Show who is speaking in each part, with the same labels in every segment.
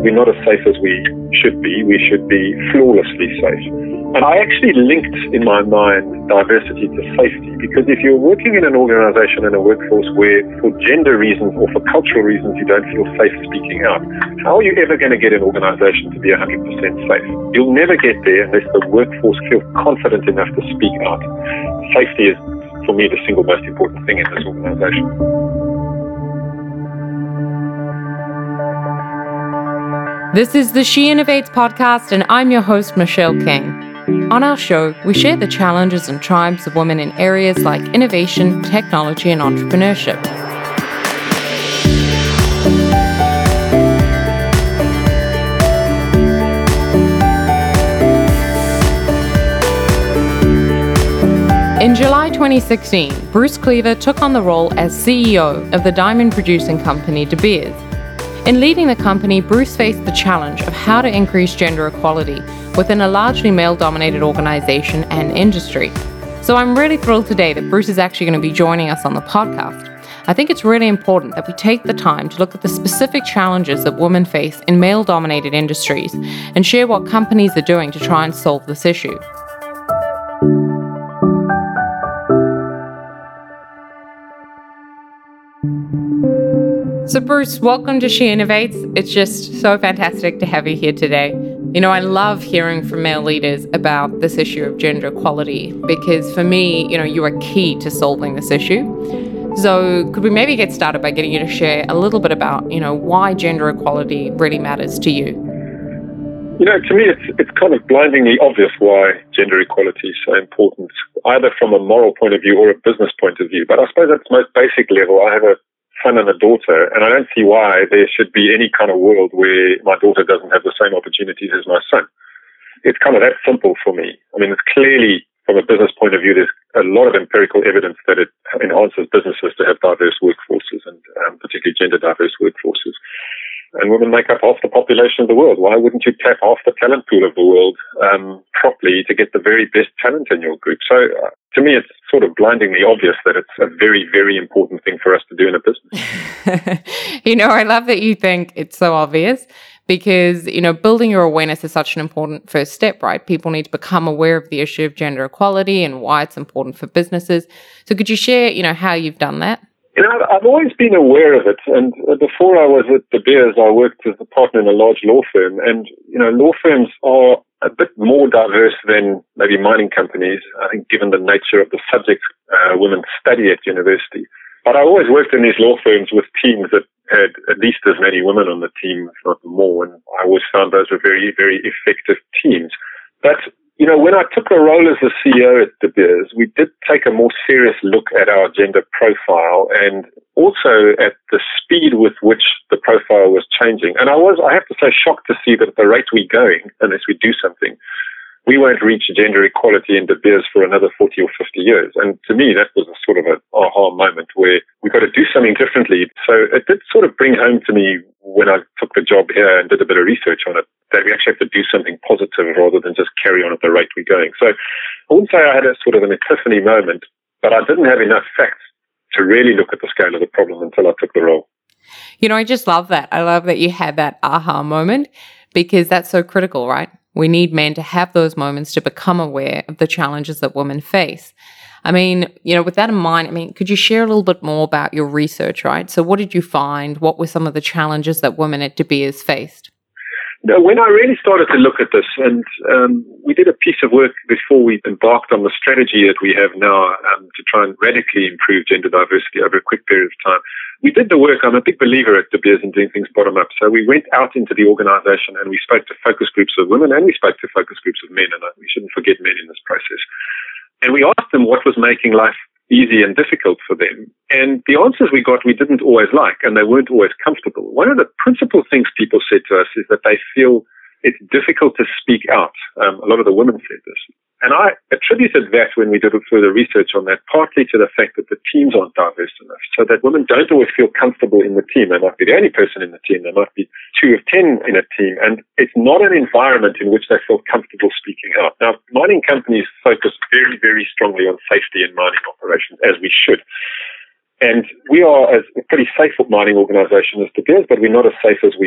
Speaker 1: we're not as safe as we should be. We should be flawlessly safe. And I actually linked in my mind diversity to safety, because if you're working in an organization and a workforce where for gender reasons or for cultural reasons you don't feel safe speaking out, how are you ever going to get an organization to be 100% safe? You'll never get there unless the workforce feels confident enough to speak out. Safety is, for me, the single most important thing in this organization.
Speaker 2: This is the She Innovates podcast, and I'm your host, Michelle King. On our show, we share the challenges and triumphs of women in areas like innovation, technology, and entrepreneurship. In July 2016, Bruce Cleaver took on the role as CEO of the diamond producing company De Beers. In leading the company, Bruce faced the challenge of how to increase gender equality within a largely male-dominated organization and industry. So I'm really thrilled today that Bruce is actually going to be joining us on the podcast. I think it's really important that we take the time to look at the specific challenges that women face in male-dominated industries and share what companies are doing to try and solve this issue. So Bruce, welcome to She Innovates. It's just so fantastic to have you here today. You know, I love hearing from male leaders about this issue of gender equality because for me, you are key to solving this issue. So could we maybe get started by getting you to share a little bit about, why gender equality really matters to you?
Speaker 1: To me, it's kind of blindingly obvious why gender equality is so important, either from a moral point of view or a business point of view. But I suppose at its most basic level, I have a son and a daughter, and I don't see why there should be any kind of world where my daughter doesn't have the same opportunities as my son. It's kind of that simple for me. I mean, it's clearly, from a business point of view, there's a lot of empirical evidence that it enhances businesses to have diverse workforces and particularly gender diverse workforces. And women make up half the population of the world. Why wouldn't you tap half the talent pool of the world properly to get the very best talent in your group? So to me, it's sort of blindingly obvious that it's a very, very important thing for us to do in a business.
Speaker 2: I love that you think it's so obvious because, building your awareness is such an important first step, right? People need to become aware of the issue of gender equality and why it's important for businesses. So could you share, how you've done that?
Speaker 1: I've always been aware of it, and before I was at De Beers, I worked as a partner in a large law firm, and, law firms are a bit more diverse than maybe mining companies, I think, given the nature of the subjects women study at university. But I always worked in these law firms with teams that had at least as many women on the team, if not more, and I always found those were very, very effective teams. But when I took the role as the CEO at De Beers, we did take a more serious look at our gender profile and also at the speed with which the profile was changing. And I have to say, shocked to see that at the rate we're going, unless we do something, we won't reach gender equality in De Beers for another 40 or 50 years. And to me, that was a sort of an aha moment where we've got to do something differently. So it did sort of bring home to me when I took the job here and did a bit of research on it, that we actually have to do something positive rather than just carry on at the rate we're going. So I wouldn't say I had a sort of an epiphany moment, but I didn't have enough facts to really look at the scale of the problem until I took the role.
Speaker 2: I just love that. I love that you had that aha moment because that's so critical, right? We need men to have those moments to become aware of the challenges that women face. I mean, with that in mind, could you share a little bit more about your research, right? So what did you find? What were some of the challenges that women at De Beers faced?
Speaker 1: When I really started to look at this, and we did a piece of work before we embarked on the strategy that we have now to try and radically improve gender diversity over a quick period of time, we did the work. I'm a big believer at De Beers in doing things bottom up. So we went out into the organization and we spoke to focus groups of women and we spoke to focus groups of men, and we shouldn't forget men in this process. And we asked them what was making life easy and difficult for them. And the answers we got, we didn't always like, and they weren't always comfortable. One of the principal things people said to us is that they feel it's difficult to speak out. A lot of the women said this. And I attributed that when we did further research on that, partly to the fact that the teams aren't diverse enough, so that women don't always feel comfortable in the team. They might be the only person in the team. They might be 2 of 10 in a team. And it's not an environment in which they feel comfortable speaking out. Now, mining companies focus very, very strongly on safety in mining operations, as we should. And we are a pretty safe mining organization as De Beers, but we're not as safe as we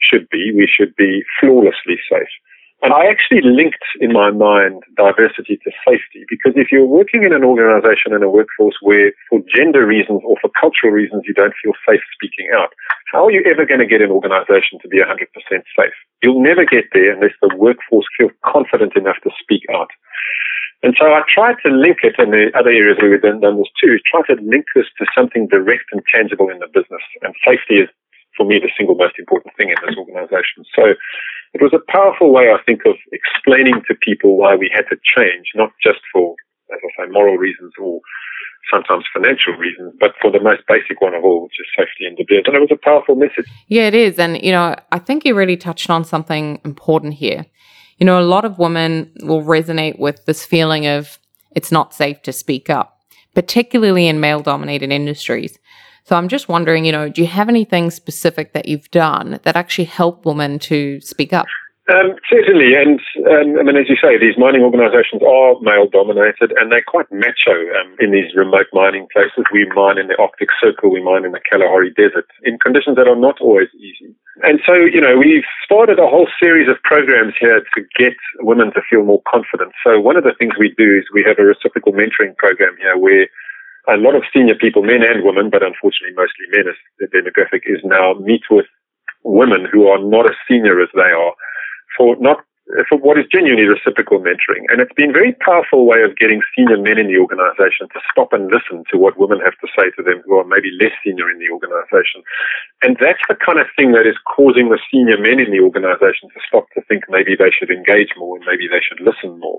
Speaker 1: should be. We should be flawlessly safe. And I actually linked in my mind diversity to safety, because if you're working in an organization, in a workforce where for gender reasons or for cultural reasons you don't feel safe speaking out, how are you ever going to get an organization to be 100% safe? You'll never get there unless the workforce feels confident enough to speak out. And so I tried to link it, and the other areas where we've done this too, try to link this to something direct and tangible in the business. And safety is, for me, the single most important thing in this organization. So it was a powerful way, I think, of explaining to people why we had to change, not just for, as I say, moral reasons or sometimes financial reasons, but for the most basic one of all, which is safety in De Beers. And it was a powerful message.
Speaker 2: Yeah, it is. And, I think you really touched on something important here. A lot of women will resonate with this feeling of it's not safe to speak up, particularly in male-dominated industries. So I'm just wondering, do you have anything specific that you've done that actually help women to speak up?
Speaker 1: Certainly. And as you say, these mining organizations are male-dominated and they're quite macho in these remote mining places. We mine in the Arctic Circle, we mine in the Kalahari Desert in conditions that are not always easy. And so, we've started a whole series of programs here to get women to feel more confident. So one of the things we do is we have a reciprocal mentoring program here where a lot of senior people, men and women, but unfortunately mostly men as the demographic is now, meet with women who are not as senior as they are for what is genuinely reciprocal mentoring. And it's been a very powerful way of getting senior men in the organization to stop and listen to what women have to say to them who are maybe less senior in the organization. And that's the kind of thing that is causing the senior men in the organization to stop to think maybe they should engage more and maybe they should listen more.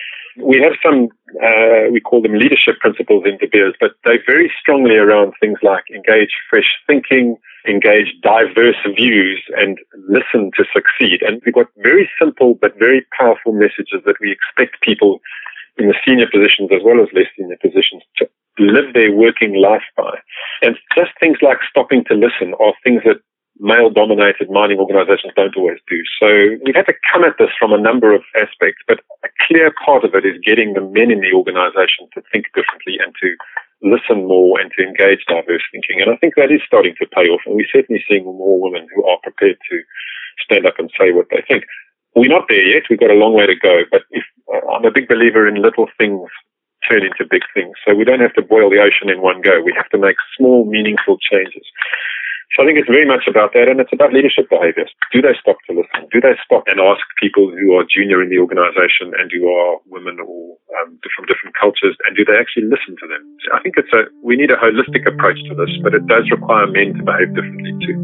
Speaker 1: We have some, we call them leadership principles in De Beers, but they're very strongly around things like engage fresh thinking, engage diverse views, and listen to succeed. And we've got very simple but very powerful messages that we expect people in the senior positions as well as less senior positions to live their working life by. And just things like stopping to listen are things that male-dominated mining organizations don't always do. So we've had to come at this from a number of aspects, but a clear part of it is getting the men in the organization to think differently and to listen more and to engage diverse thinking. And I think that is starting to pay off, and we're certainly seeing more women who are prepared to stand up and say what they think. We're not there yet. We've got a long way to go, but I'm a big believer in little things turn into big things. So we don't have to boil the ocean in one go. We have to make small, meaningful changes. So I think it's very much about that, and it's about leadership behaviors. Do they stop to listen? Do they stop and ask people who are junior in the organization and who are women or from different cultures, and do they actually listen to them? So I think we need a holistic approach to this, but it does require men to behave differently too.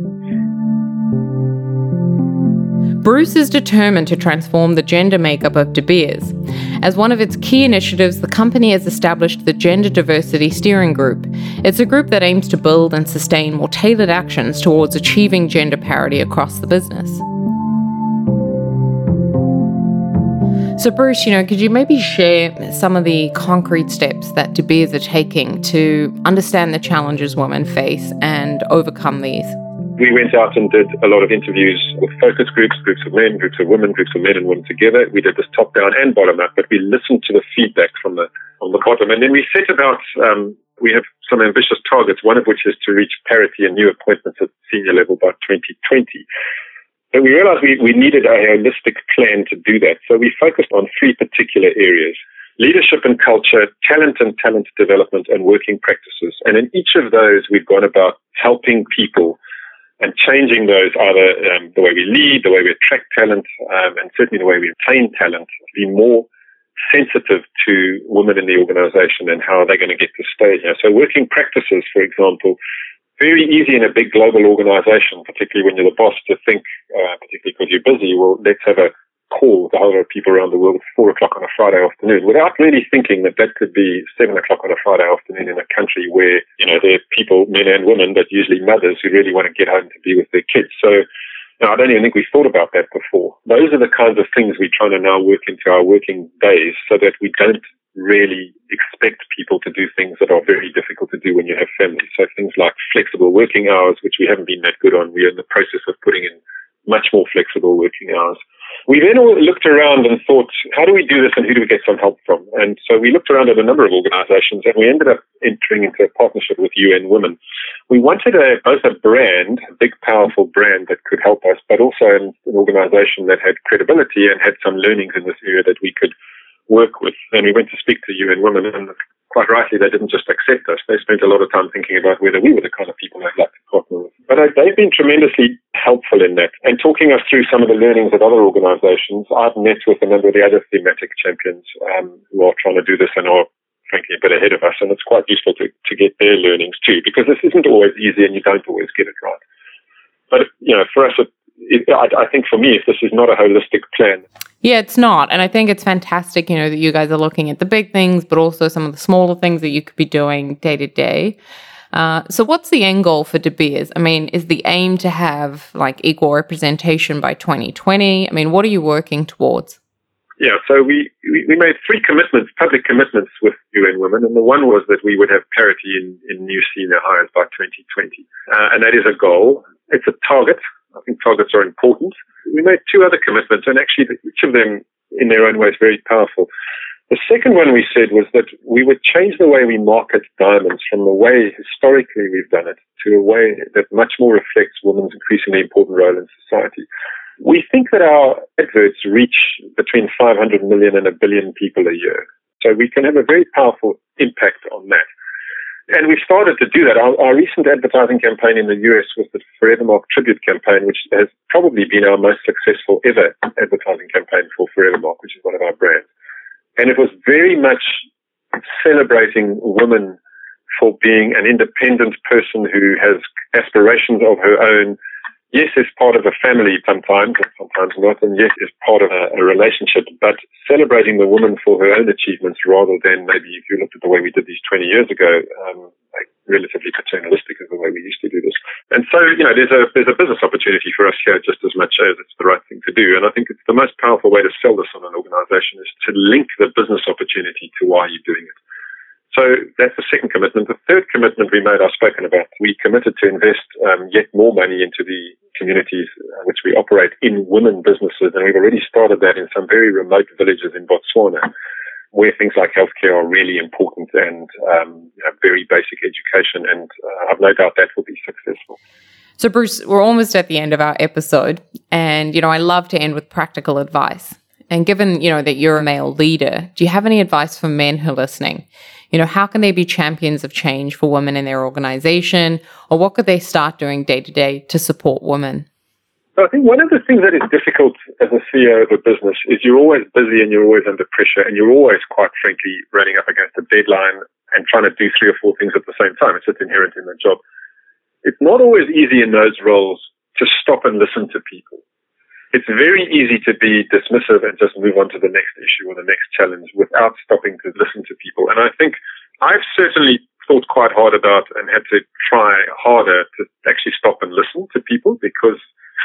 Speaker 2: Bruce is determined to transform the gender makeup of De Beers. As one of its key initiatives, the company has established the Gender Diversity Steering Group. It's a group that aims to build and sustain more tailored actions towards achieving gender parity across the business. So Bruce, could you maybe share some of the concrete steps that De Beers are taking to understand the challenges women face and overcome these?
Speaker 1: We went out and did a lot of interviews with focus groups, groups of men, groups of women, groups of men and women together. We did this top-down and bottom-up, but we listened to the feedback on the bottom. And then we set about, we have some ambitious targets, one of which is to reach parity in new appointments at senior level by 2020. But we realized we needed a holistic plan to do that. So we focused on three particular areas: leadership and culture, talent and talent development, and working practices. And in each of those, we've gone about helping people and changing those, either the way we lead, the way we attract talent, and certainly the way we retain talent, be more sensitive to women in the organization and how they're going to get to stay here. So working practices, for example, very easy in a big global organization, particularly when you're the boss, to think, particularly because you're busy, well, let's have a call with a whole lot of people around the world at 4 o'clock on a Friday afternoon, without really thinking that could be 7 o'clock on a Friday afternoon in a country where, there are people, men and women, but usually mothers, who really want to get home to be with their kids. So I don't even think we thought about that before. Those are the kinds of things we're trying to now work into our working days so that we don't really expect people to do things that are very difficult to do when you have families. So things like flexible working hours, which we haven't been that good on. We're in the process of putting in much more flexible working hours. We then all looked around and thought, how do we do this and who do we get some help from? And so we looked around at a number of organizations and we ended up entering into a partnership with UN Women, we wanted both a brand, a big, powerful brand that could help us, but also an organization that had credibility and had some learnings in this area that we could work with. And we went to speak to UN Women, and quite rightly, they didn't just accept us. They spent a lot of time thinking about whether we were the kind of people they'd like to partner with. But they've been tremendously helpful in that and talking us through some of the learnings at other organizations. I've met with a number of the other thematic champions who are trying to do this and are frankly a bit ahead of us, and it's quite useful to get their learnings too, because this isn't always easy and you don't always get it right. But, for us, I think for me, if this is not a holistic plan.
Speaker 2: Yeah, it's not. And I think it's fantastic, that you guys are looking at the big things, but also some of the smaller things that you could be doing day to day. So what's the end goal for De Beers? I mean, is the aim to have equal representation by 2020? I mean, what are you working towards?
Speaker 1: Yeah, so we made 3 commitments, public commitments with UN Women, and the one was that we would have parity in new senior hires by 2020. And that is a goal. It's a target. I think targets are important. We made 2 other commitments, and actually each of them in their own way is very powerful. The second one we said was that we would change the way we market diamonds from the way historically we've done it to a way that much more reflects women's increasingly important role in society. We think that our adverts reach between 500 million and 1 billion people a year. So we can have a very powerful impact on that. And we've started to do that. Our recent advertising campaign in the US was the Forevermark Tribute campaign, which has probably been our most successful ever advertising campaign for Forevermark, which is one of our brands. And it was very much celebrating women for being an independent person who has aspirations of her own. Yes, as part of a family sometimes, and sometimes not, and yes, as part of a relationship, but celebrating the woman for her own achievements rather than maybe if you looked at the way we did these 20 years ago, relatively paternalistic is the way we used to do this. And so, there's a business opportunity for us here just as much as it's the right thing to do. And I think it's the most powerful way to sell this on an organization is to link the business opportunity to why you're doing it. So that's the second commitment. The third commitment we made, I've spoken about. We committed to invest yet more money into the communities which we operate in women businesses, and we've already started that in some very remote villages in Botswana, where things like healthcare are really important and very basic education, and I've no doubt that will be successful.
Speaker 2: So Bruce, we're almost at the end of our episode, and I love to end with practical advice. And given, that you're a male leader, do you have any advice for men who are listening? How can they be champions of change for women in their organization, or what could they start doing day to day to support women?
Speaker 1: So I think one of the things that is difficult as a CEO of a business is you're always busy and you're always under pressure and you're always, quite frankly, running up against a deadline and trying to do 3 or 4 things at the same time. It's just inherent in the job. It's not always easy in those roles to stop and listen to people. It's very easy to be dismissive and just move on to the next issue or the next challenge without stopping to listen to people. And I think I've certainly thought quite hard about and had to try harder to actually stop and listen to people, because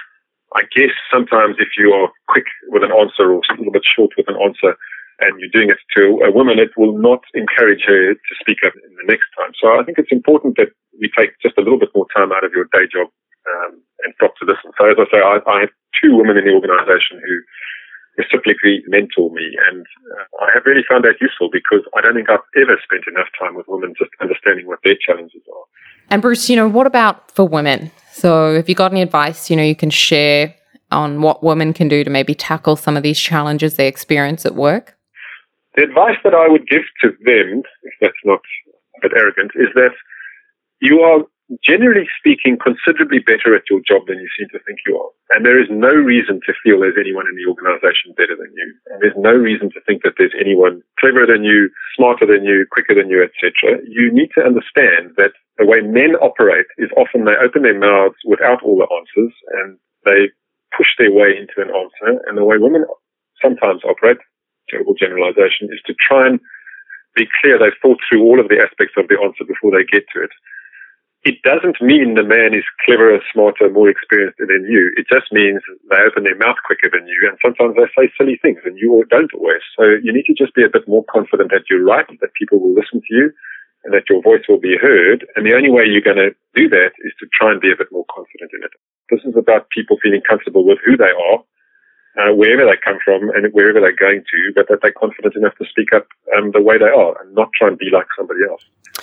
Speaker 1: I guess sometimes if you are quick with an answer or a little bit short with an answer and you're doing it to a woman, it will not encourage her to speak up in the next time. So I think it's important that we take just a little bit more time out of your day job and stop to listen. So as I say, I have 2 women in the organization who reciprocally mentor me, and I have really found that useful because I don't think I've ever spent enough time with women just understanding what their challenges are.
Speaker 2: And Bruce, what about for women? So if you got any advice, you can share on what women can do to maybe tackle some of these challenges they experience at work?
Speaker 1: The advice that I would give to them, if that's not a bit arrogant, is that you are, generally speaking, considerably better at your job than you seem to think you are. And there is no reason to feel there's anyone in the organization better than you. And there's no reason to think that there's anyone cleverer than you, smarter than you, quicker than you, etc. You need to understand that the way men operate is often they open their mouths without all the answers and they push their way into an answer. And the way women sometimes operate, terrible generalization, is to try and be clear they've thought through all of the aspects of the answer before they get to it. It doesn't mean the man is cleverer, smarter, more experienced than you. It just means they open their mouth quicker than you, and sometimes they say silly things, and you don't always. So you need to just be a bit more confident that you're right, that people will listen to you, and that your voice will be heard. And the only way you're going to do that is to try and be a bit more confident in it. This is about people feeling comfortable with who they are, wherever they come from and wherever they're going to, but that they're confident enough to speak up the way they are and not try and be like somebody else.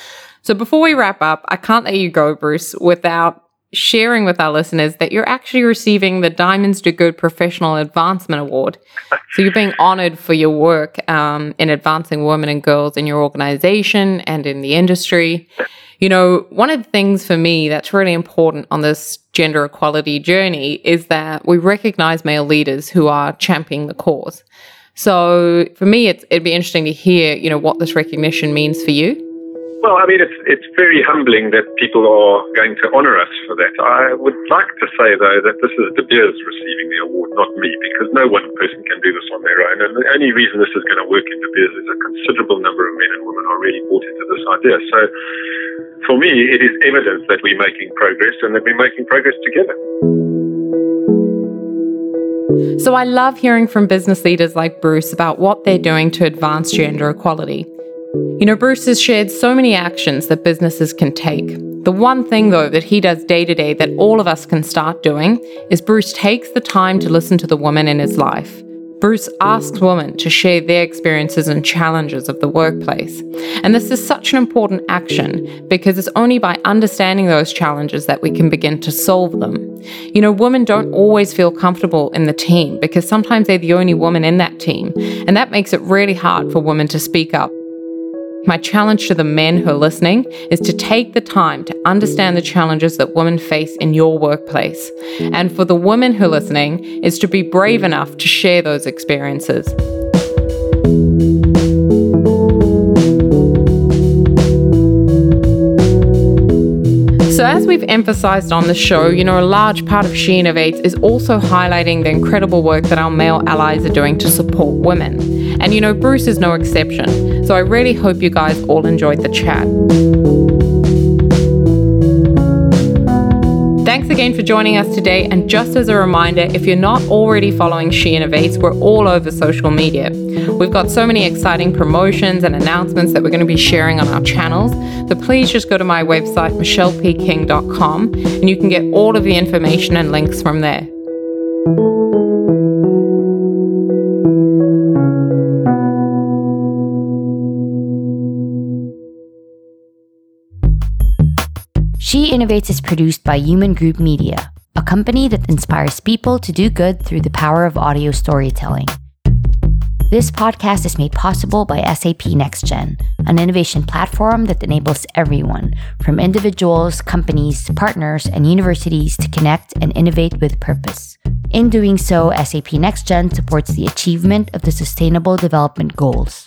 Speaker 2: So before we wrap up, I can't let you go, Bruce, without sharing with our listeners that you're actually receiving the Diamonds Do Good Professional Advancement Award. So you're being honored for your work in advancing women and girls in your organization and in the industry. You know, one of the things for me that's really important on this gender equality journey is that we recognize male leaders who are championing the cause. So for me, it'd be interesting to hear, you know, what this recognition means for you.
Speaker 1: Well, I mean, it's very humbling that people are going to honor us for that. I would like to say, though, that this is De Beers receiving the award, not me, because no one person can do this on their own. And the only reason this is going to work in De Beers is a considerable number of men and women are really bought into this idea. So for me, it is evidence that we're making progress and that we're making progress together.
Speaker 2: So I love hearing from business leaders like Bruce about what they're doing to advance gender equality. You know, Bruce has shared so many actions that businesses can take. The one thing, though, that he does day to day that all of us can start doing is Bruce takes the time to listen to the women in his life. Bruce asks women to share their experiences and challenges of the workplace. And this is such an important action because it's only by understanding those challenges that we can begin to solve them. You know, women don't always feel comfortable in the team because sometimes they're the only woman in that team. And that makes it really hard for women to speak up. My challenge to the men who are listening is to take the time to understand the challenges that women face in your workplace. And for the women who are listening is to be brave enough to share those experiences. So as we've emphasized on the show, you know, a large part of She Innovates is also highlighting the incredible work that our male allies are doing to support women. And, you know, Bruce is no exception. So I really hope you guys all enjoyed the chat. Thanks again for joining us today. And just as a reminder, if you're not already following She Innovates, we're all over social media. We've got so many exciting promotions and announcements that we're going to be sharing on our channels. So please just go to my website, michellepking.com, and you can get all of the information and links from there.
Speaker 3: She Innovates is produced by Human Group Media, a company that inspires people to do good through the power of audio storytelling. This podcast is made possible by SAP NextGen, an innovation platform that enables everyone, from individuals, companies, partners, and universities to connect and innovate with purpose. In doing so, SAP NextGen supports the achievement of the Sustainable Development Goals.